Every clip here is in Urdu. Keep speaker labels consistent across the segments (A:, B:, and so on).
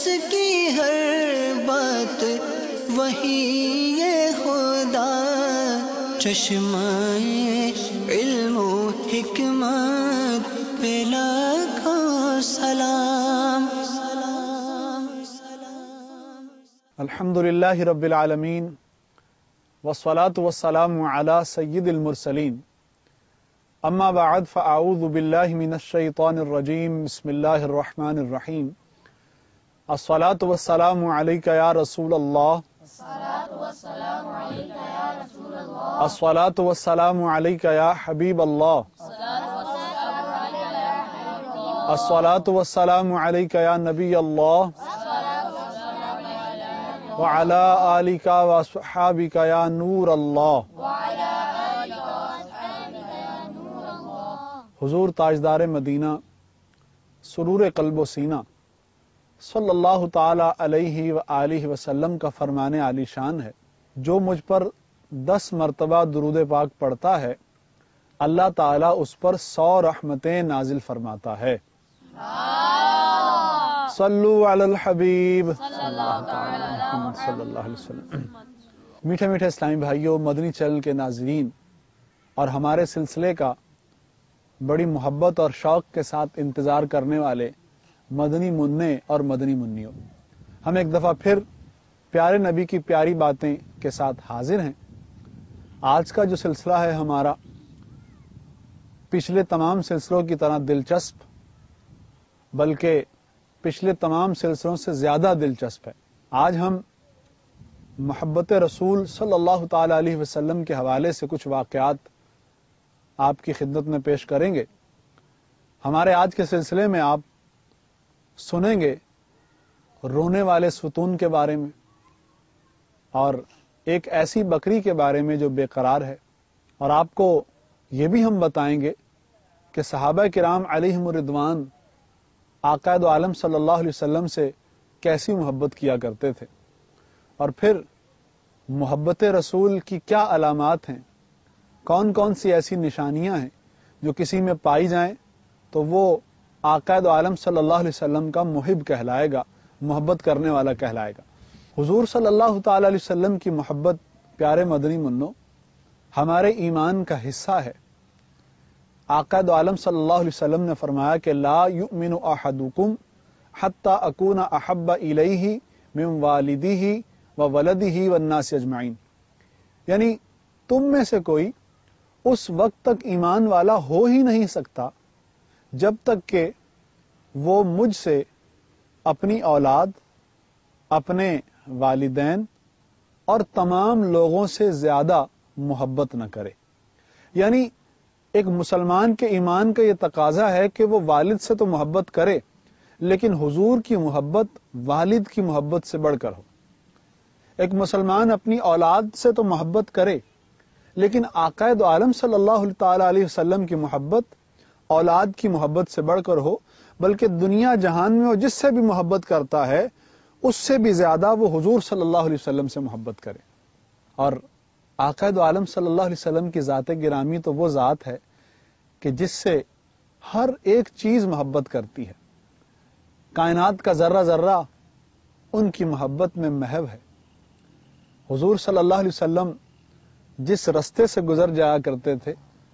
A: کی ہر بات وہی یہ خدا، چشمہ علم و حکمت پہ لاکھوں سلام۔
B: الحمدللہ رب العالمین والصلاة والسلام علی سید المرسلین، اما بعد فاعوذ باللہ من الشیطان الرجیم، بسم اللہ الرحمن الرحیم۔ الصلاة والسلام علیک یا رسول اللہ، الصلاة والسلام علیک یا حبیب اللہ، الصلاة والسلام علیک یا نبی اللہ، وعلى آلك وصحابك یا نور اللہ۔ حضور تاجدار مدینہ سرور قلب و سینہ صلی اللہ تعالی علیہ وآلہ وسلم کا فرمان عالی شان ہے، جو مجھ پر 10 مرتبہ درود پاک پڑھتا ہے اللہ تعالیٰ اس پر 100 رحمتیں نازل فرماتا ہے۔ صلو علی الحبیب صلی اللہ علیہ وسلم۔ میٹھے میٹھے اسلامی بھائیوں، مدنی چینل کے ناظرین اور ہمارے سلسلے کا بڑی محبت اور شوق کے ساتھ انتظار کرنے والے مدنی مننے اور مدنی منیوں، ہم ایک دفعہ پھر پیارے نبی کی پیاری باتیں کے ساتھ حاضر ہیں۔ آج کا جو سلسلہ ہے ہمارا پچھلے تمام سلسلوں کی طرح دلچسپ، بلکہ پچھلے تمام سلسلوں سے زیادہ دلچسپ ہے۔ آج ہم محبت رسول صلی اللہ تعالی علیہ وسلم کے حوالے سے کچھ واقعات آپ کی خدمت میں پیش کریں گے۔ ہمارے آج کے سلسلے میں آپ سنیں گے رونے والے ستون کے بارے میں، اور ایک ایسی بکری کے بارے میں جو بے قرار ہے، اور آپ کو یہ بھی ہم بتائیں گے کہ صحابہ کرام علیہم الرضوان آقا دو عالم صلی اللہ علیہ وسلم سے کیسی محبت کیا کرتے تھے، اور پھر محبت رسول کی کیا علامات ہیں، کون کون سی ایسی نشانیاں ہیں جو کسی میں پائی جائیں تو وہ آقا دو عالم صلی اللہ علیہ وسلم کا محب کہلائے گا، محبت کرنے والا کہلائے گا۔ حضور صلی اللہ تعالی علیہ وسلم کی محبت پیارے مدنی منوں ہمارے ایمان کا حصہ ہے۔ آقا دو عالم صلی اللہ علیہ وسلم نے فرمایا کہ لا یؤمن احدکم حتی اکون احب الیہ من والدہ وولدہ والناس اجمعین، یعنی تم میں سے کوئی اس وقت تک ایمان والا ہو ہی نہیں سکتا جب تک کہ وہ مجھ سے اپنی اولاد، اپنے والدین اور تمام لوگوں سے زیادہ محبت نہ کرے۔ یعنی ایک مسلمان کے ایمان کا یہ تقاضا ہے کہ وہ والد سے تو محبت کرے، لیکن حضور کی محبت والد کی محبت سے بڑھ کر ہو۔ ایک مسلمان اپنی اولاد سے تو محبت کرے، لیکن آقا دو عالم صلی اللہ تعالی علیہ وسلم کی محبت اولاد کی محبت سے بڑھ کر ہو، بلکہ دنیا جہان میں وہ جس سے بھی محبت کرتا ہے اس سے بھی زیادہ وہ حضور صلی اللہ علیہ وسلم سے محبت کرے۔ اور آقا دو عالم صلی اللہ علیہ وسلم کی ذات گرامی تو وہ ذات ہے کہ جس سے ہر ایک چیز محبت کرتی ہے، کائنات کا ذرہ ذرہ ان کی محبت میں محو ہے۔ حضور صلی اللہ علیہ وسلم جس رستے سے گزر جایا کرتے تھے،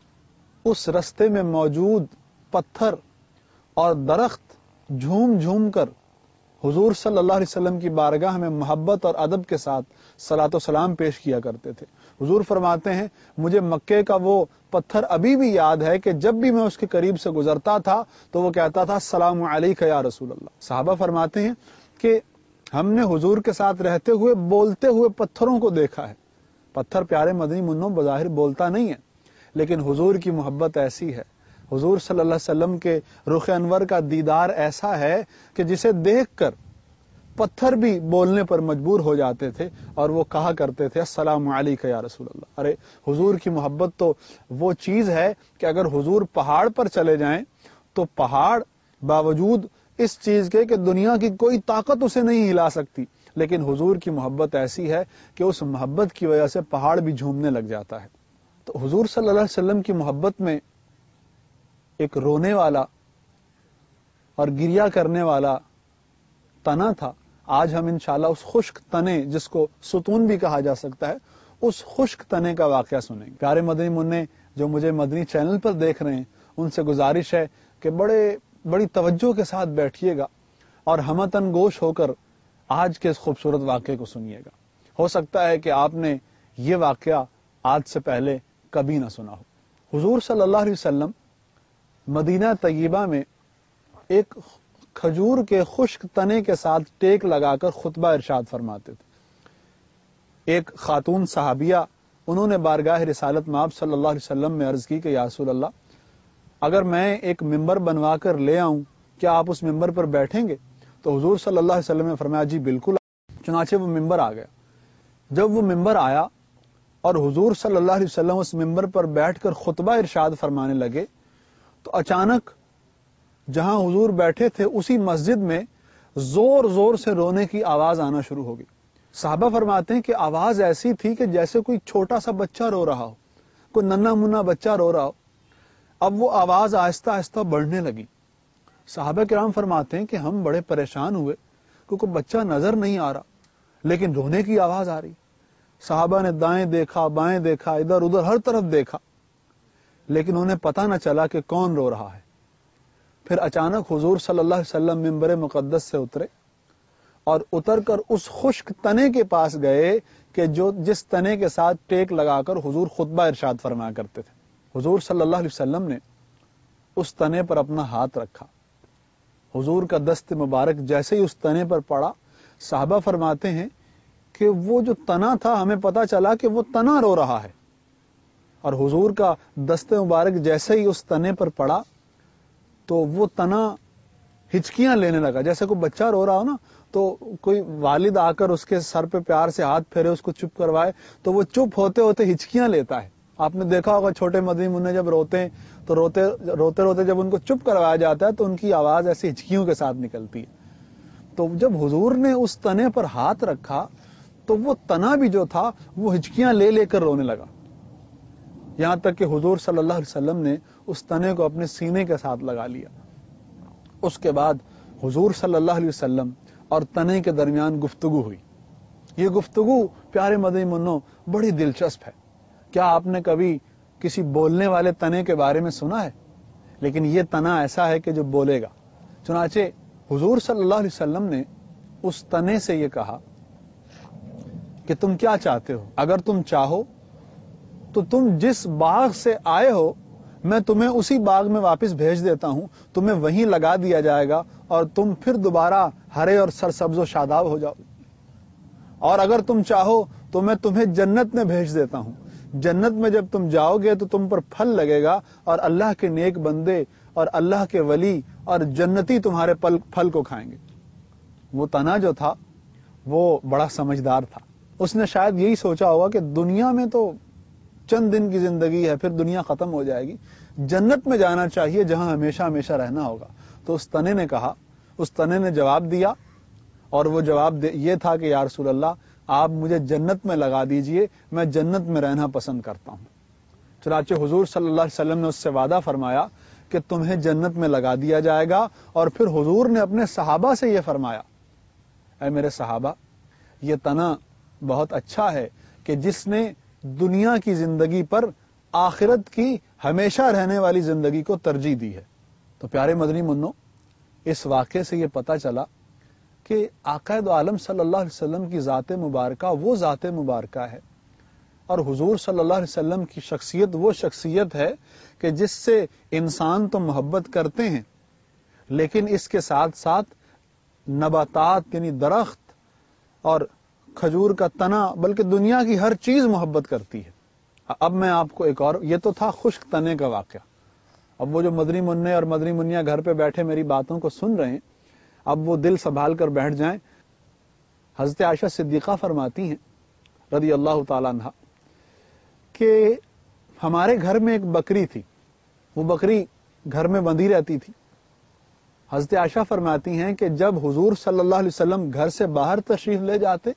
B: اس رستے میں موجود پتھر اور درخت جھوم جھوم کر حضور صلی اللہ علیہ وسلم کی بارگاہ میں محبت اور ادب کے ساتھ صلاۃ و سلام پیش کیا کرتے تھے۔ حضور فرماتے ہیں مجھے مکے کا وہ پتھر ابھی بھی یاد ہے کہ جب بھی میں اس کے قریب سے گزرتا تھا تو وہ کہتا تھا السلام علیک یا رسول اللہ۔ صحابہ فرماتے ہیں کہ ہم نے حضور کے ساتھ رہتے ہوئے بولتے ہوئے پتھروں کو دیکھا ہے۔ پتھر پیارے مدنی منوں بظاہر بولتا نہیں ہے، لیکن حضور کی محبت ایسی ہے، حضور صلی اللہ علیہ وسلم کے رخ انور کا دیدار ایسا ہے کہ جسے دیکھ کر پتھر بھی بولنے پر مجبور ہو جاتے تھے، اور وہ کہا کرتے تھے السلام علیک یا رسول اللہ۔ ارے حضور کی محبت تو وہ چیز ہے کہ اگر حضور پہاڑ پر چلے جائیں تو پہاڑ باوجود اس چیز کے کہ دنیا کی کوئی طاقت اسے نہیں ہلا سکتی، لیکن حضور کی محبت ایسی ہے کہ اس محبت کی وجہ سے پہاڑ بھی جھومنے لگ جاتا ہے۔ تو حضور صلی اللہ علیہ وسلم کی محبت میں ایک رونے والا اور گریہ کرنے والا تنا تھا آج ہم انشاءاللہ اس خشک تنے جس کو ستون بھی کہا جا سکتا ہے اس خشک تنے کا واقعہ سنیں گے. پیارے مدنی منع جو مجھے مدنی چینل پر دیکھ رہے ہیں ان سے گزارش ہے کہ بڑی توجہ کے ساتھ بیٹھیے گا اور ہمتن گوش ہو کر آج کے اس خوبصورت واقعے کو سنیے گا. ہو سکتا ہے کہ آپ نے یہ واقعہ آج سے پہلے کبھی نہ سنا ہو. حضور صلی اللہ علیہ وسلم مدینہ طیبہ میں ایک کھجور کے خشک تنے کے ساتھ ٹیک لگا کر خطبہ ارشاد فرماتے تھے. ایک خاتون صحابیہ انہوں نے بارگاہ رسالت مآب صلی اللہ علیہ وسلم میں عرض کی کہ یا رسول اللہ اگر میں ایک ممبر بنوا کر لے آؤں کیا آپ اس ممبر پر بیٹھیں گے؟ تو حضور صلی اللہ علیہ وسلم نے فرمایا جی بالکل. چنانچہ وہ ممبر آ گیا. جب وہ ممبر آیا اور حضور صلی اللہ علیہ وسلم اس ممبر پر بیٹھ کر خطبہ ارشاد فرمانے لگے تو اچانک جہاں حضور بیٹھے تھے اسی مسجد میں زور زور سے رونے کی آواز آنا شروع ہو گئی. صحابہ فرماتے ہیں کہ آواز ایسی تھی کہ جیسے کوئی چھوٹا سا بچہ رو رہا ہو, کوئی ننھا منا بچہ رو رہا ہو. اب وہ آواز آہستہ آہستہ بڑھنے لگی. صحابہ کرام فرماتے ہیں کہ ہم بڑے پریشان ہوئے کیونکہ بچہ نظر نہیں آ رہا لیکن رونے کی آواز آ رہی. صحابہ نے دائیں دیکھا بائیں دیکھا ادھر ادھر ہر طرف دیکھا لیکن انہیں پتہ نہ چلا کہ کون رو رہا ہے. پھر اچانک حضور صلی اللہ علیہ وسلم ممبر مقدس سے اترے اور اتر کر اس خشک تنے کے پاس گئے کہ جس تنے کے ساتھ ٹیک لگا کر حضور خطبہ ارشاد فرمایا کرتے تھے. حضور صلی اللہ علیہ وسلم نے اس تنے پر اپنا ہاتھ رکھا. حضور کا دست مبارک جیسے ہی اس تنے پر پڑا صحابہ فرماتے ہیں کہ وہ جو تنا تھا ہمیں پتا چلا کہ وہ تنا رو رہا ہے اور حضور کا دست مبارک جیسے ہی اس تنے پر پڑا تو وہ تنا ہچکیاں لینے لگا. جیسے کوئی بچہ رو رہا ہو نا تو کوئی والد آ کر اس کے سر پہ پیار سے ہاتھ پھیرے اس کو چپ کروائے تو وہ چپ ہوتے ہوتے ہچکیاں لیتا ہے. آپ نے دیکھا ہوگا چھوٹے مدنی منع جب روتے ہیں تو روتے روتے جب ان کو چپ کروایا جاتا ہے تو ان کی آواز ایسی ہچکیوں کے ساتھ نکلتی ہے. تو جب حضور نے اس تنے پر ہاتھ رکھا تو وہ تنا بھی جو تھا وہ ہچکیاں لے لے کر رونے لگا. یہاں تک کہ حضور صلی اللہ علیہ وسلم نے اس تنے کو اپنے سینے کے ساتھ لگا لیا. اس کے بعد حضور صلی اللہ علیہ وسلم اور تنے کے درمیان گفتگو ہوئی. یہ گفتگو پیارے مدنی منوں بڑی دلچسپ ہے. کیا آپ نے کبھی کسی بولنے والے تنے کے بارے میں سنا ہے؟ لیکن یہ تنا ایسا ہے کہ جو بولے گا. چنانچہ حضور صلی اللہ علیہ وسلم نے اس تنے سے یہ کہا کہ تم کیا چاہتے ہو؟ اگر تم چاہو تو تم جس باغ سے آئے ہو میں تمہیں اسی باغ میں واپس بھیج دیتا ہوں, تمہیں وہیں لگا دیا جائے گا اور تم پھر دوبارہ ہرے اور سرسبز و شاداب ہو جاؤ. اور اگر تم چاہو تو میں تمہیں جنت میں بھیج دیتا ہوں, جنت میں جب تم جاؤ گے تو تم پر پھل لگے گا اور اللہ کے نیک بندے اور اللہ کے ولی اور جنتی تمہارے پھل کو کھائیں گے. وہ تنا جو تھا وہ بڑا سمجھدار تھا. اس نے شاید یہی سوچا ہوگا کہ دنیا میں تو چند دن کی زندگی ہے پھر دنیا ختم ہو جائے گی, جنت میں جانا چاہیے جہاں ہمیشہ ہمیشہ رہنا ہوگا. تو اس تنے نے کہا, اس تنے نے جواب دیا اور وہ جواب یہ تھا کہ یا رسول اللہ آپ مجھے جنت میں لگا دیجئے, میں جنت میں رہنا پسند کرتا ہوں. چنانچہ حضور صلی اللہ علیہ وسلم نے اس سے وعدہ فرمایا کہ تمہیں جنت میں لگا دیا جائے گا. اور پھر حضور نے اپنے صحابہ سے یہ فرمایا, اے میرے صحابہ یہ تنا بہت اچھا ہے کہ جس نے دنیا کی زندگی پر آخرت کی ہمیشہ رہنے والی زندگی کو ترجیح دی ہے. تو پیارے مدنی منوں اس واقعے سے یہ پتا چلا کہ آقا دو عالم صلی اللہ علیہ وسلم کی ذات مبارکہ وہ ذات مبارکہ ہے اور حضور صلی اللہ علیہ وسلم کی شخصیت وہ شخصیت ہے کہ جس سے انسان تو محبت کرتے ہیں لیکن اس کے ساتھ ساتھ نباتات یعنی درخت اور کھجور کا تنا بلکہ دنیا کی ہر چیز محبت کرتی ہے. اب میں آپ کو ایک اور, یہ تو تھا خشک تنے کا واقعہ. اب وہ جو مدنی منع اور مدنی منیا گھر پہ بیٹھے میری باتوں کو سن رہے ہیں اب وہ دل سنبھال کر بیٹھ جائیں. حضرت عائشہ صدیقہ فرماتی ہیں رضی اللہ تعالیٰ عنہا کہ ہمارے گھر میں ایک بکری تھی, وہ بکری گھر میں بندھی رہتی تھی. حضرت عائشہ فرماتی ہیں کہ جب حضور صلی اللہ علیہ وسلم گھر سے باہر تشریف لے جاتے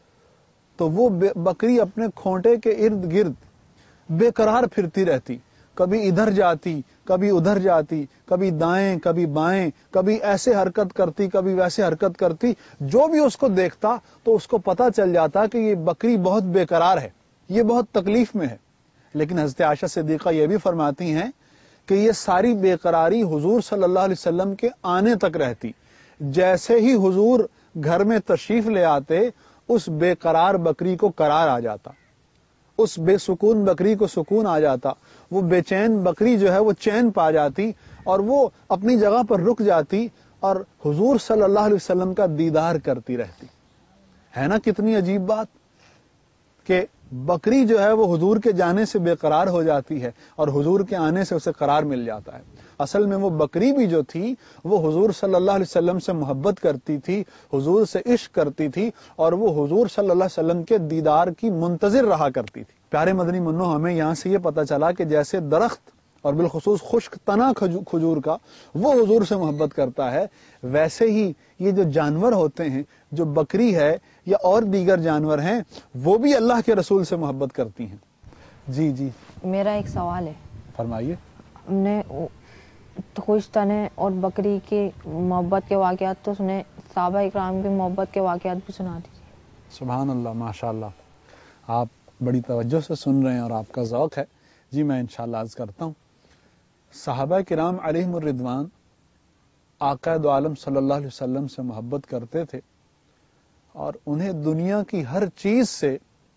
B: تو وہ بکری اپنے کھونٹے کے ارد گرد بے قرار پھرتی رہتی, کبھی ادھر جاتی کبھی ادھر جاتی، کبھی دائیں کبھی بائیں، کبھی ایسے حرکت کرتی کبھی ویسے حرکت کرتی، جو بھی اس کو دیکھتا تو اس کو پتا چل جاتا کہ یہ بکری بہت بے قرار ہے، یہ بہت تکلیف میں ہے۔ لیکن حضرت عائشہ صدیقہ یہ بھی فرماتی ہیں کہ یہ ساری بے قراری حضور صلی اللہ علیہ وسلم کے آنے تک رہتی، جیسے ہی حضور گھر میں تشریف لے آتے اس بے قرار بکری کو قرار آ جاتا، اس بے سکون بکری کو سکون آ جاتا، وہ بے چین بکری جو ہے وہ چین پا جاتی اور وہ اپنی جگہ پر رک جاتی اور حضور صلی اللہ علیہ وسلم کا دیدار کرتی رہتی۔ ہے نا کتنی عجیب بات کہ بکری جو ہے وہ حضور کے جانے سے بے قرار ہو جاتی ہے اور حضور کے آنے سے اسے قرار مل جاتا ہے۔ اصل میں وہ بکری بھی جو تھی وہ حضور صلی اللہ علیہ وسلم سے محبت کرتی تھی، حضور سے عشق کرتی تھی اور وہ حضور صلی اللہ علیہ وسلم کے دیدار کی منتظر رہا کرتی تھی۔ پیارے مدنی منو، ہمیں یہاں سے یہ پتہ چلا کہ جیسے درخت اور بالخصوص خشک تنا کھجور کا وہ حضور سے محبت کرتا ہے، ویسے ہی یہ جو جانور ہوتے ہیں، جو بکری ہے یا اور دیگر جانور ہیں، وہ بھی اللہ کے رسول سے محبت کرتی ہیں۔ جی جی
C: میرا ایک سوال ہے،
B: فرمائیے۔
C: ہم نے خوش تنے اور بکری کی محبت کے واقعات تو سنے، صحابہ اکرام کی محبت کے واقعات بھی سنا دیجیے۔
B: سبحان اللہ، ماشاء اللہ، آپ بڑی توجہ سے سن رہے ہیں اور آپ کا ذوق ہے۔ جی میں انشاءاللہ عرض کرتا ہوں، صحابہ کرام علیہم الرضوان آقا دو عالم صلی اللہ علیہ وسلم سے محبت کرتے تھے اور انہیں دنیا کی ہر چیز سے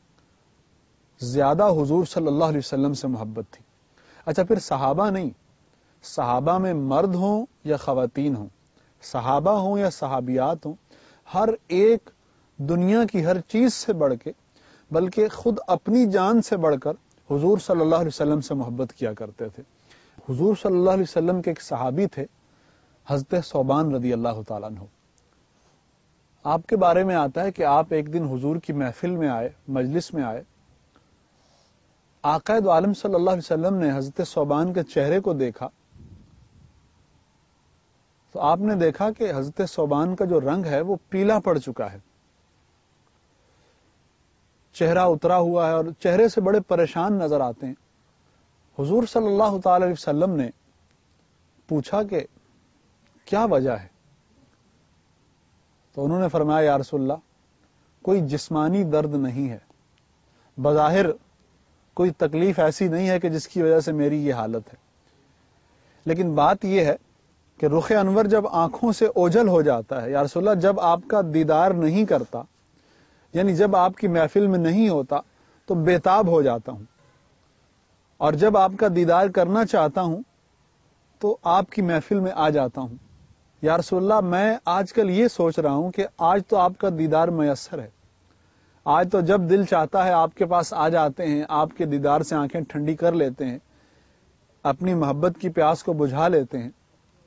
B: زیادہ حضور صلی اللہ علیہ وسلم سے محبت تھی۔ اچھا، پھر صحابہ نہیں، صحابہ میں مرد ہوں یا خواتین ہوں، صحابہ ہوں یا صحابیات ہوں، ہر ایک دنیا کی ہر چیز سے بڑھ کے بلکہ خود اپنی جان سے بڑھ کر حضور صلی اللہ علیہ وسلم سے محبت کیا کرتے تھے۔ حضور صلی اللہ علیہ وسلم کے ایک صحابی تھے حضرت ثوبان رضی اللہ تعالیٰ عنہ۔ آپ کے بارے میں آتا ہے کہ آپ ایک دن حضور کی محفل میں آئے، مجلس میں آئے، آقا دو عالم صلی اللہ علیہ وسلم نے حضرت ثوبان کے چہرے کو دیکھا تو آپ نے دیکھا کہ حضرت ثوبان کا جو رنگ ہے وہ پیلا پڑ چکا ہے، چہرہ اترا ہوا ہے اور چہرے سے بڑے پریشان نظر آتے ہیں۔ حضور صلی اللہ تعالی علیہ وسلم نے پوچھا کہ کیا وجہ ہے؟ تو انہوں نے فرمایا، یا رسول اللہ، کوئی جسمانی درد نہیں ہے، بظاہر کوئی تکلیف ایسی نہیں ہے کہ جس کی وجہ سے میری یہ حالت ہے، لیکن بات یہ ہے کہ رخ انور جب آنکھوں سے اوجھل ہو جاتا ہے، یا رسول اللہ جب آپ کا دیدار نہیں کرتا، یعنی جب آپ کی محفل میں نہیں ہوتا تو بےتاب ہو جاتا ہوں، اور جب آپ کا دیدار کرنا چاہتا ہوں تو آپ کی محفل میں آ جاتا ہوں۔ یا رسول اللہ، میں آج کل یہ سوچ رہا ہوں کہ آج تو آپ کا دیدار میسر ہے، آج تو جب دل چاہتا ہے آپ کے پاس آ جاتے ہیں، آپ کے دیدار سے آنکھیں ٹھنڈی کر لیتے ہیں، اپنی محبت کی پیاس کو بجھا لیتے ہیں،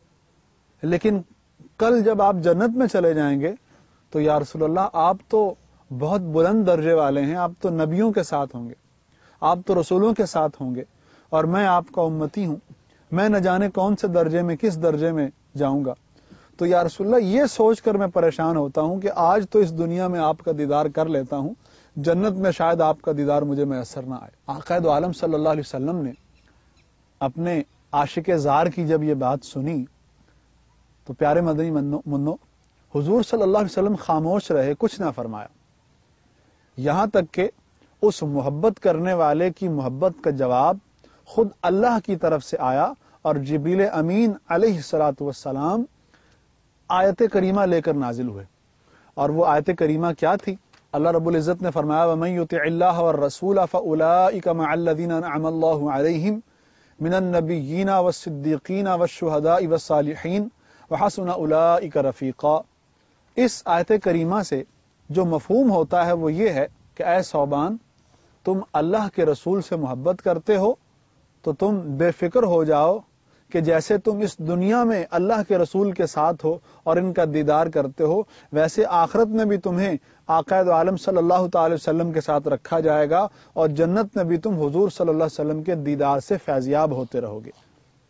B: لیکن کل جب آپ جنت میں چلے جائیں گے تو یا رسول اللہ آپ تو بہت بلند درجے والے ہیں، آپ تو نبیوں کے ساتھ ہوں گے، آپ تو رسولوں کے ساتھ ہوں گے، اور میں آپ کا امتی ہوں، میں نہ جانے کون سے درجے میں، کس درجے میں جاؤں گا۔ تو یا رسول اللہ یہ سوچ کر میں پریشان ہوتا ہوں کہ آج تو اس دنیا میں آپ کا دیدار کر لیتا ہوں، جنت میں شاید آپ کا دیدار مجھے میسر نہ آئے۔ آقا دو عالم صلی اللہ علیہ وسلم نے اپنے عاشق زار کی جب یہ بات سنی تو پیارے مدنی منو، حضور صلی اللہ علیہ وسلم خاموش رہے، کچھ نہ فرمایا، یہاں تک کہ اس محبت کرنے والے کی محبت کا جواب خود اللہ کی طرف سے آیا اور جبریل امین علیہ الصلوۃ والسلام آیت کریمہ لے کر نازل ہوئے۔ اور وہ آیت کریمہ کیا تھی؟ اللہ رب العزت نے فرمایا، وَمَن يُطِعِ اللَّهَ وَالرَّسُولَ فَأُولَٰئِكَ مَعَ الَّذِينَ أَنْعَمَ اللَّهُ عَلَيْهِمْ مِنَ النَّبِيِّينَ وَالصِّدِّيقِينَ وَالشُّهَدَاءِ وَالصَّالِحِينَ وَحَسُنَ أُولَٰئِكَ رَفِيقًا۔ اس آیت کریمہ سے جو مفہوم ہوتا ہے وہ یہ ہے کہ اے ثوبان، تم اللہ کے رسول سے محبت کرتے ہو تو تم بے فکر ہو جاؤ کہ جیسے تم اس دنیا میں اللہ کے رسول کے ساتھ ہو اور ان کا دیدار کرتے ہو، ویسے آخرت میں بھی تمہیں آقا دو عالم صلی اللہ تعالی وسلم کے ساتھ رکھا جائے گا اور جنت میں بھی تم حضور صلی اللہ علیہ وسلم کے دیدار سے فیضیاب ہوتے رہو گے۔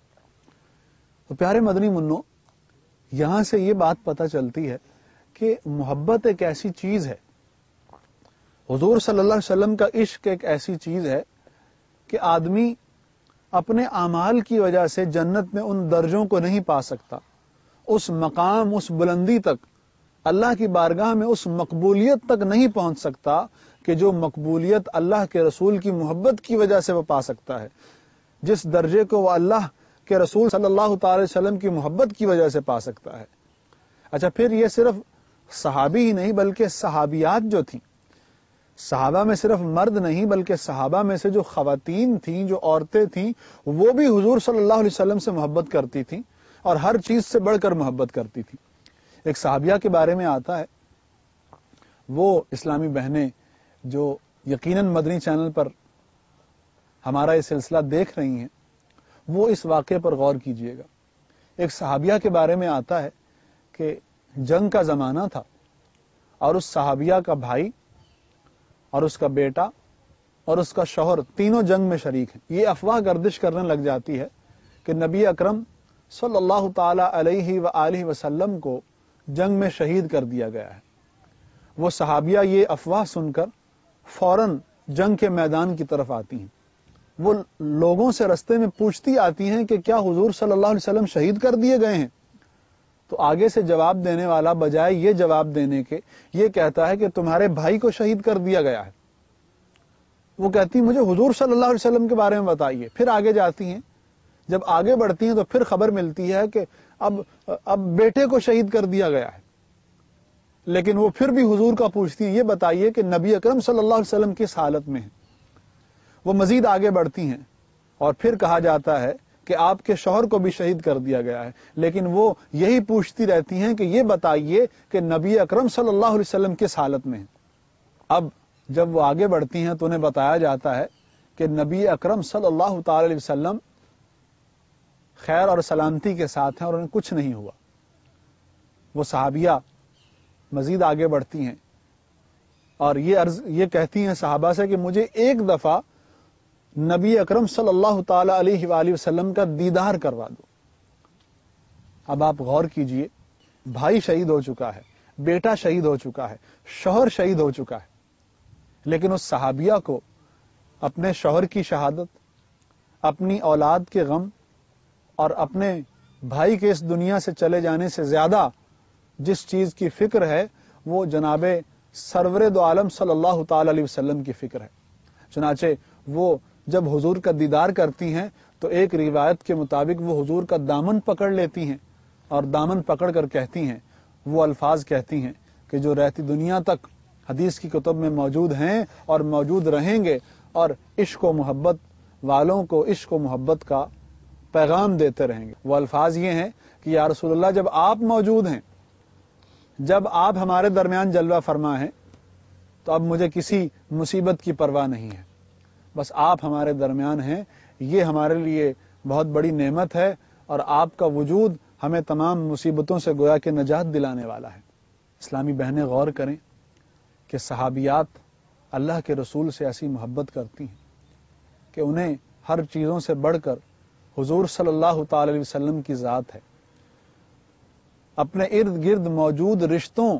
B: تو پیارے مدنی منو، یہاں سے یہ بات پتہ چلتی ہے کہ محبت ایک ایسی چیز ہے، حضور صلی اللہ علیہ وسلم کا عشق ایک ایسی چیز ہے کہ آدمی اپنے اعمال کی وجہ سے جنت میں ان درجوں کو نہیں پا سکتا، اس مقام، اس بلندی تک، اللہ کی بارگاہ میں اس مقبولیت تک نہیں پہنچ سکتا کہ جو مقبولیت اللہ کے رسول کی محبت کی وجہ سے وہ پا سکتا ہے، جس درجے کو وہ اللہ کے رسول صلی اللہ تعالی وسلم کی محبت کی وجہ سے پا سکتا ہے۔ اچھا، پھر یہ صرف صحابی ہی نہیں بلکہ صحابیات جو تھیں، صحابہ میں صرف مرد نہیں بلکہ صحابہ میں سے جو خواتین تھیں، جو عورتیں تھیں، وہ بھی حضور صلی اللہ علیہ وسلم سے محبت کرتی تھیں اور ہر چیز سے بڑھ کر محبت کرتی تھیں۔ ایک صحابیہ کے بارے میں آتا ہے، وہ اسلامی بہنیں جو یقیناً مدنی چینل پر ہمارا یہ سلسلہ دیکھ رہی ہیں، وہ اس واقعے پر غور کیجئے گا۔ ایک صحابیہ کے بارے میں آتا ہے کہ جنگ کا زمانہ تھا اور اس صحابیہ کا بھائی اور اس کا بیٹا اور اس کا شوہر تینوں جنگ میں شریک ہیں۔ یہ افواہ گردش کرنے لگ جاتی ہے کہ نبی اکرم صلی اللہ تعالی علیہ وآلہ وسلم کو جنگ میں شہید کر دیا گیا ہے۔ وہ صحابیہ یہ افواہ سن کر فوراً جنگ کے میدان کی طرف آتی ہیں۔ وہ لوگوں سے رستے میں پوچھتی آتی ہیں کہ کیا حضور صلی اللہ علیہ وسلم شہید کر دیے گئے ہیں؟ تو آگے سے جواب دینے والا بجائے یہ جواب دینے کے یہ کہتا ہے کہ تمہارے بھائی کو شہید کر دیا گیا ہے۔ وہ کہتی مجھے حضور صلی اللہ علیہ وسلم کے بارے میں بتائیے۔ پھر آگے جاتی ہیں، جب آگے بڑھتی ہیں تو پھر خبر ملتی ہے کہ اب بیٹے کو شہید کر دیا گیا ہے۔ لیکن وہ پھر بھی حضور کا پوچھتی ہیں، یہ بتائیے کہ نبی اکرم صلی اللہ علیہ وسلم کس حالت میں ہیں۔ وہ مزید آگے بڑھتی ہیں اور پھر کہا جاتا ہے کہ آپ کے شوہر کو بھی شہید کر دیا گیا ہے، لیکن وہ یہی پوچھتی رہتی ہیں کہ یہ بتائیے کہ نبی اکرم صلی اللہ علیہ وسلم کس حالت میں ہیں۔ اب جب وہ آگے بڑھتی ہیں تو انہیں بتایا جاتا ہے کہ نبی اکرم صلی اللہ تعالی علیہ وسلم خیر اور سلامتی کے ساتھ ہیں اور انہیں کچھ نہیں ہوا۔ وہ صحابیہ مزید آگے بڑھتی ہیں اور یہ کہتی ہیں صحابہ سے کہ مجھے ایک دفعہ نبی اکرم صلی اللہ تعالی علیہ وآلہ وسلم کا دیدار کروا دو۔ اب آپ غور کیجئے، بھائی شہید ہو چکا ہے، بیٹا شہید ہو چکا ہے، شوہر شہید ہو چکا ہے، لیکن اس صحابیہ کو اپنے شوہر کی شہادت، اپنی اولاد کے غم اور اپنے بھائی کے اس دنیا سے چلے جانے سے زیادہ جس چیز کی فکر ہے وہ جناب سرور دو عالم صلی اللہ تعالی علیہ وسلم کی فکر ہے۔ چنانچہ وہ جب حضور کا دیدار کرتی ہیں تو ایک روایت کے مطابق وہ حضور کا دامن پکڑ لیتی ہیں اور دامن پکڑ کر کہتی ہیں، وہ الفاظ کہتی ہیں کہ جو رہتی دنیا تک حدیث کی کتب میں موجود ہیں اور موجود رہیں گے، اور عشق و محبت والوں کو عشق و محبت کا پیغام دیتے رہیں گے۔ وہ الفاظ یہ ہیں کہ یا رسول اللہ، جب آپ موجود ہیں، جب آپ ہمارے درمیان جلوہ فرما ہیں، تو اب مجھے کسی مصیبت کی پرواہ نہیں ہے، بس آپ ہمارے درمیان ہیں، یہ ہمارے لیے بہت بڑی نعمت ہے، اور آپ کا وجود ہمیں تمام مصیبتوں سے گویا کہ نجات دلانے والا ہے۔ اسلامی بہنیں غور کریں کہ صحابیات اللہ کے رسول سے ایسی محبت کرتی ہیں کہ انہیں ہر چیزوں سے بڑھ کر حضور صلی اللہ تعالی علیہ وسلم کی ذات ہے۔ اپنے ارد گرد موجود رشتوں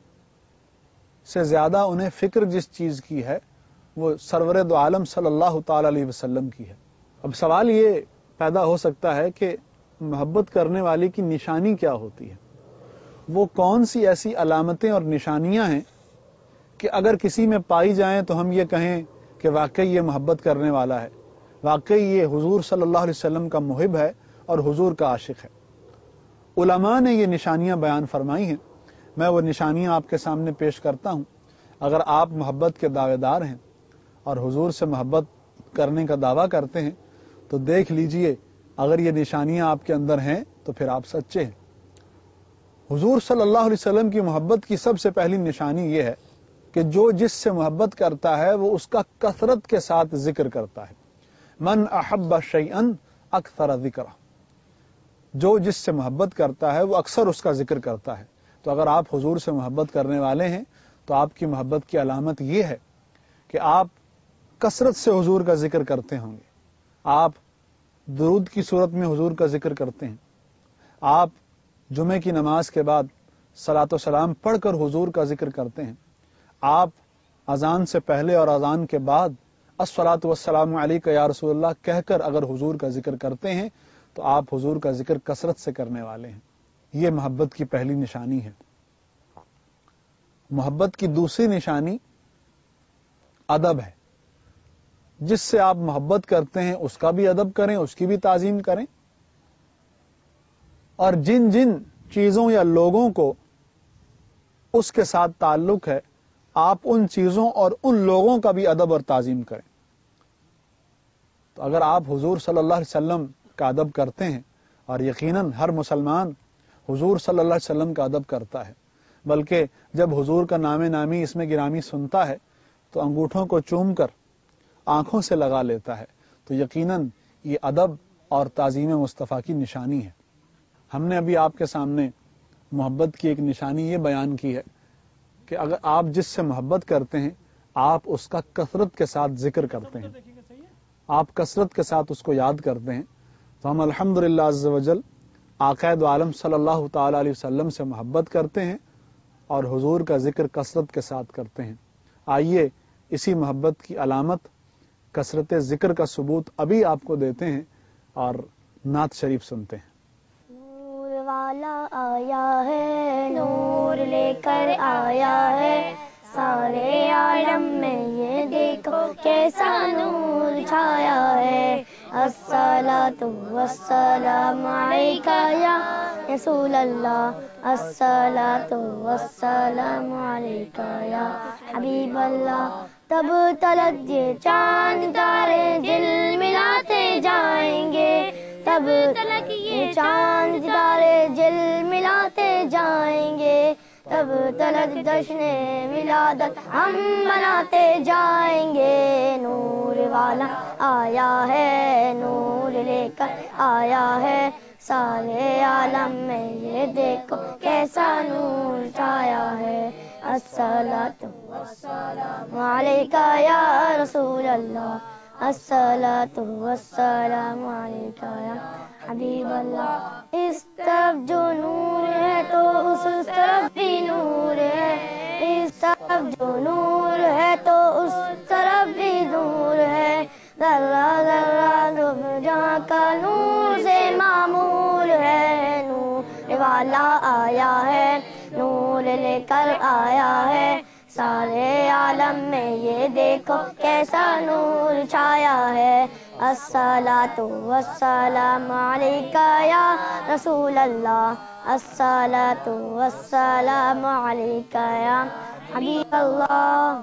B: سے زیادہ انہیں فکر جس چیز کی ہے وہ سرور دو عالم صلی اللہ تعالی علیہ وسلم کی ہے۔ اب سوال یہ پیدا ہو سکتا ہے کہ محبت کرنے والی کی نشانی کیا ہوتی ہے؟ وہ کون سی ایسی علامتیں اور نشانیاں ہیں کہ اگر کسی میں پائی جائیں تو ہم یہ کہیں کہ واقعی یہ محبت کرنے والا ہے، واقعی یہ حضور صلی اللہ علیہ وسلم کا محب ہے اور حضور کا عاشق ہے؟ علماء نے یہ نشانیاں بیان فرمائی ہیں، میں وہ نشانیاں آپ کے سامنے پیش کرتا ہوں۔ اگر آپ محبت کے دعوے دار ہیں اور حضور سے محبت کرنے کا دعویٰ کرتے ہیں تو دیکھ لیجئے، اگر یہ نشانیاں آپ کے اندر ہیں تو پھر آپ سچے ہیں۔ حضور صلی اللہ علیہ وسلم کی محبت کی سب سے پہلی نشانی یہ ہے کہ جو جس سے محبت کرتا ہے وہ اس کا کثرت کے ساتھ ذکر کرتا ہے۔ من احب شیئا اکثر ذکرہ، جو جس سے محبت کرتا ہے وہ اکثر اس کا ذکر کرتا ہے۔ تو اگر آپ حضور سے محبت کرنے والے ہیں تو آپ کی محبت کی علامت یہ ہے کہ آپ کثرت سے حضور کا ذکر کرتے ہوں گے، آپ درود کی صورت میں حضور کا ذکر کرتے ہیں، آپ جمعے کی نماز کے بعد صلاۃ و سلام پڑھ کر حضور کا ذکر کرتے ہیں، آپ اذان سے پہلے اور اذان کے بعد अस्सलातु वस्सलामु अलैका या रसूल अल्लाह कहकर अगर हुजूर का जिक्र करते हैं तो आप हुजूर का जिक्र कसरत से करने वाले हैं। ये मोहब्बत की पहली निशानी है। मोहब्बत की दूसरी निशानी अदब है। जिससे आप मोहब्बत करते हैं उसका भी अदब करें, उसकी भी ताजीम करें, और जिन जिन चीजों या लोगों को उसके साथ ताल्लुक है आप उन चीजों और उन लोगों का भी अदब और ताजीम करें। तो अगर आप हुजूर सल्लल्लाहु अलैहि वसल्लम का अदब करते हैं, और यकीनन हर मुसलमान हुजूर सल्लल्लाहु अलैहि वसल्लम का अदब करता है, बल्कि जब हुजूर का नामे नामी इसमें गिरामी सुनता है तो अंगूठों को चूम कर आंखों से लगा लेता है, तो यकीनन ये अदब और ताजीम मुस्तफ़ा की निशानी है। हमने अभी आपके सामने मोहब्बत की एक निशानी ये बयान की है कि अगर आप जिससे मोहब्बत करते हैं आप उसका कसरत के साथ जिक्र करते हैं, आप कसरत के साथ उसको याद करते हैं, तो हम अल्हम्दुलिल्लाह अज़्ज़ व जल आक़ाए दो आलम सल्लल्लाहु ताला अलैहि वसल्लम से मोहब्बत करते हैं और हुजूर का जिक्र कसरत के साथ करते हैं। आइए इसी मोहब्बत की अलामत कसरत जिक्र का सबूत अभी आपको देते हैं और नात शरीफ सुनते हैं।
D: नूर वाला आया है, नूर लेकर आया है, सारे आलम में ये देखो कैसा नूर छाया है। अस्सलातु वस्सलामु अलैका या रसूल अल्लाह, अस्सलातु वस्सलामु अलैका या हबीब अल्लाह। तब तलक ये चांद तारे दिल मिलाते जाएंगे, तब तलक ये चांद तारे दिल मिलाते जाएंगे, तब तलक जश्ने विलादत हम मनाते जाएंगे। नूर वाला आया है, नूर लेकर आया है, सारे आलम में ये देखो कैसा नूर छाया है। अस्सलातु वस्सलामु अलैका या रसूल अल्लाह, अस्सलातु वस्सलामु अलैका या हबीब अल्लाह। इस तरफ जो नूर है तो उस तरफ भी नूर है, इस तरफ जो नूर है तो उस तरफ भी नूर है। ज़र्रा ज़र्रा जहाँ का नूर से मामूर है। नूर वाला आया है, नूर लेकर आया है, सारे आलम में ये देखो कैसा नूर छाया है। अस्सलातु वस्सलामु अलैका या रसूल अल्लाह, अस्सलातु वस्सलामु अलैका या हबीब अल्लाह।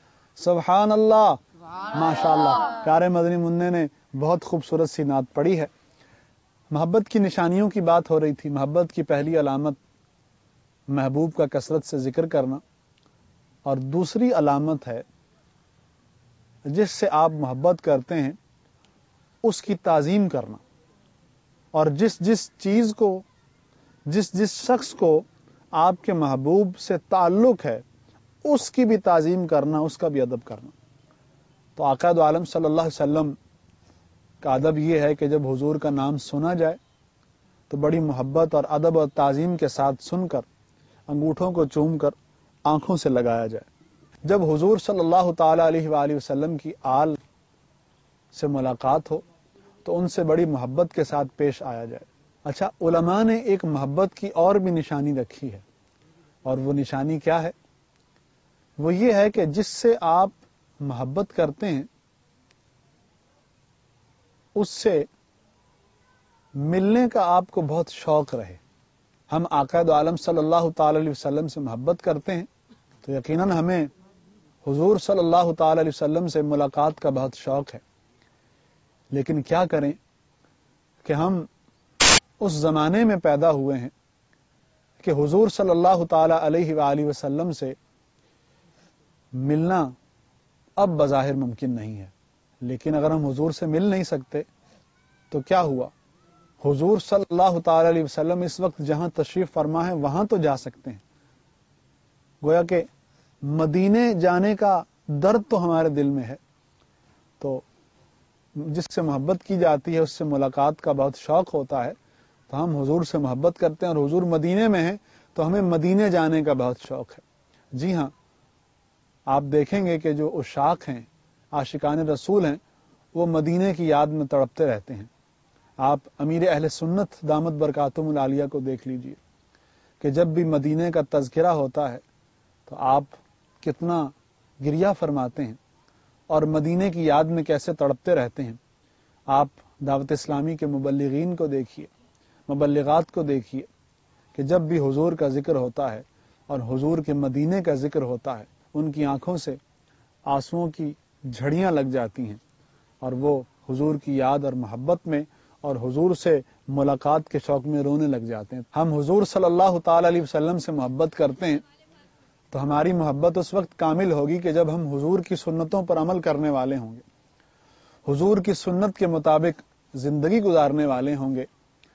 B: सुभान अल्लाह, माशाअल्लाह। प्यारे मदनी मुन्ने ने बहुत खूबसूरत सी नात पढ़ी है। मोहब्बत की निशानियों की बात हो रही थी। मोहब्बत की पहली अलामत महबूब का कसरत से जिक्र करना, और दूसरी अलामत है जिससे आप मोहब्बत करते हैं उसकी ताजीम करना, और जिस जिस चीज को, जिस जिस शख्स को आपके महबूब से ताल्लुक है उसकी भी ताजीम करना, उसका भी अदब करना। तो आका दो आलम सल्लल्लाहु अलैहि वसल्लम का अदब यह है कि जब हुजूर का नाम सुना जाए तो बड़ी मोहब्बत और अदब और ताजीम के साथ सुनकर अंगूठों को चूम कर आंखों से लगाया जाए। जब हुजूर सल्लल्लाहु ताला अलैहि वसल्लम की आल से मुलाकात हो तो उनसे बड़ी मोहब्बत के साथ पेश आया जाए। अच्छा, उलमा ने एक मोहब्बत की और भी निशानी रखी है, और वो निशानी क्या है? वो ये है कि जिससे आप मोहब्बत करते हैं उससे मिलने का आपको बहुत शौक रहे। हम आका दो आलम सल्लल्लाहु ताला अलैहि वसल्लम से मोहब्बत करते हैं तो यकीनन हमें हुजूर सल्लल्लाहु ताला अलैहि वसल्लम से मुलाकात का बहुत शौक है। लेकिन क्या करें कि हम उस जमाने में पैदा हुए हैं कि हुजूर सल्लल्लाहु ताला अलैहि वसल्लम से मिलना अब बज़ाहिर मुमकिन नहीं है। लेकिन अगर हम हुजूर से मिल नहीं सकते तो क्या हुआ? हुजूर सल्लल्लाहु ताला अलैहि वसल्लम इस वक्त जहां तशरीफ फरमा है वहां तो जा सकते हैं। गोया कि मदीने जाने का दर्द तो हमारे दिल में है, तो जिससे मोहब्बत की जाती है उससे मुलाकात का बहुत शौक होता है, तो हम हुजूर से मोहब्बत करते हैं, और हुजूर मदीने में है तो हमें मदीने जाने का बहुत शौक है। जी हाँ, आप देखेंगे कि जो उशाक हैं आशिकान रसूल हैं वो मदीने की याद में तड़पते रहते हैं। आप अमीर अहले सुन्नत दामत बरकातुहुल आलिया को देख लीजिए कि जब भी मदीने का तज़किरा होता है तो आप कितना गिरिया फरमाते हैं और मदीने की याद में कैसे तड़पते रहते हैं। आप दावत इस्लामी के मुबल्लिगीन को देखिए, मुबल्लिगात को देखिए कि जब भी हुजूर का जिक्र होता है और हुजूर के मदीने का जिक्र होता है, उनकी आंखों से आंसुओं की झड़ियां लग जाती हैं और वो हुजूर की याद और मोहब्बत में और हुजूर से मुलाकात के शौक में रोने लग जाते हैं। हम हुजूर सल्लल्लाहु ताला अलैहि वसल्लम से मोहब्बत करते हैं तो हमारी मोहब्बत उस वक्त कामिल होगी कि जब हम हुजूर की सुन्नतों पर अमल करने वाले होंगे, हुजूर की सुन्नत के मुताबिक जिंदगी गुजारने वाले होंगे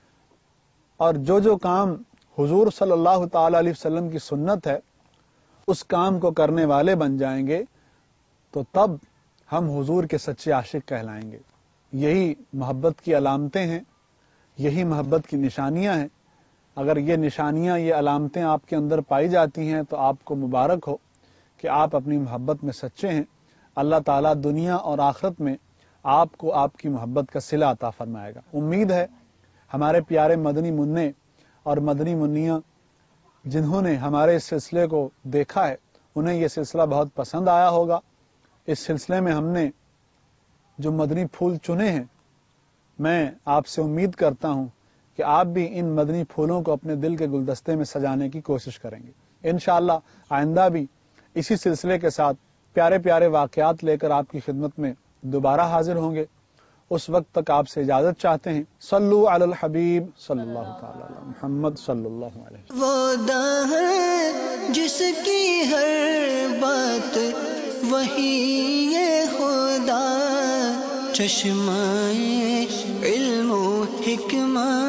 B: और जो काम हुजूर सल्लल्लाहु ताला अलैहि वसल्लम की सुन्नत है उस काम को करने वाले बन जाएंगे, तो तब हम हुजूर के सच्चे आशिक कहलाएंगे। यही मोहब्बत की अलामतें हैं, यही मोहब्बत की निशानियां हैं। अगर ये निशानियां, ये अलामतें आपके अंदर पाई जाती हैं तो आपको मुबारक हो कि आप अपनी मोहब्बत में सच्चे हैं। अल्लाह ताला दुनिया और आखिरत में आपको आपकी मोहब्बत का सिला अता फरमाएगा। उम्मीद है हमारे प्यारे मदनी मुन्ने और मदनी मुन्नियां जिन्होंने हमारे इस सिलसिले को देखा है उन्हें यह सिलसिला बहुत पसंद आया होगा। इस सिलसिले में हमने जो मदनी फूल चुने हैं, मैं आपसे उम्मीद करता हूं कि आप भी इन मदनी फूलों को अपने दिल के गुलदस्ते में सजाने की कोशिश करेंगे। इंशाअल्लाह आइंदा भी इसी सिलसिले के साथ प्यारे प्यारे वाकयात लेकर आपकी खिदमत में दोबारा हाजिर होंगे। उस वक्त तक आपसे इजाजत चाहते हैं। सल्लु अलल हबीब सल्लल्लाहु तआला अला मुहम्मद सल्लल्लाहु अलैहि
A: वो दाह जिसकी हर बात वही ये खुदा, चश्माए इल्म हिकमत